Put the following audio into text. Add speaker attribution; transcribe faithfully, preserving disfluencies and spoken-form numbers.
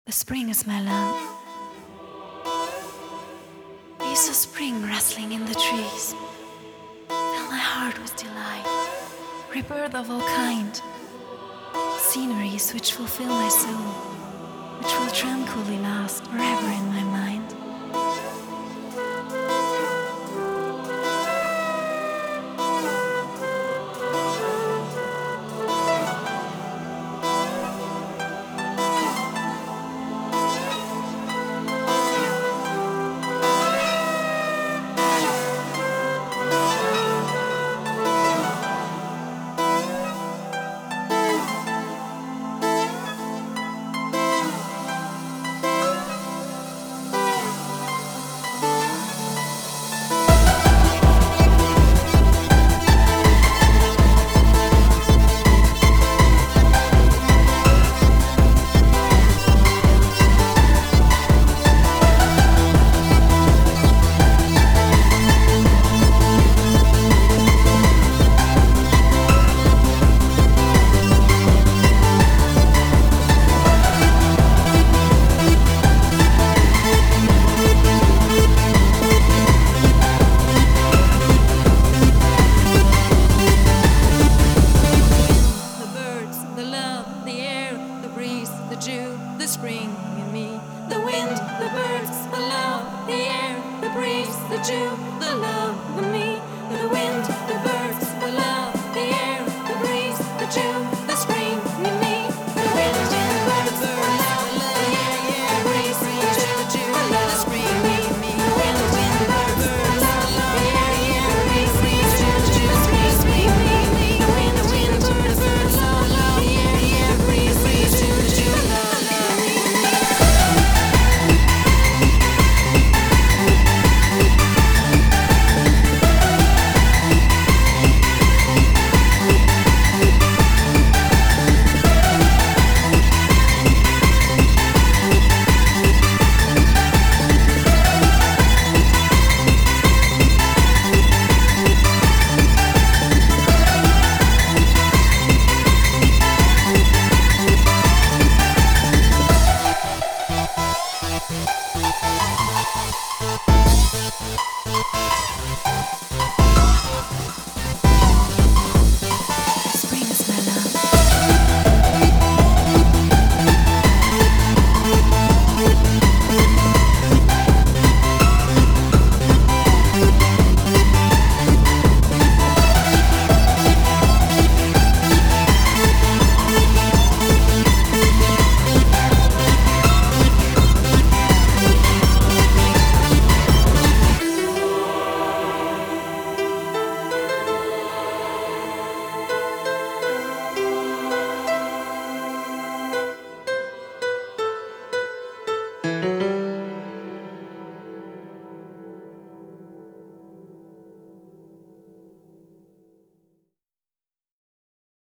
Speaker 1: The spring is my love. I saw spring rustling in the trees. Fill my heart with delight. Rebirth of all kind. Sceneries which fulfill my soul, which will tranquilly last forever in my mind. The spring in me, the wind, the birds, the love, the air, the breeze, the dew, the love in me, the wind, the birds.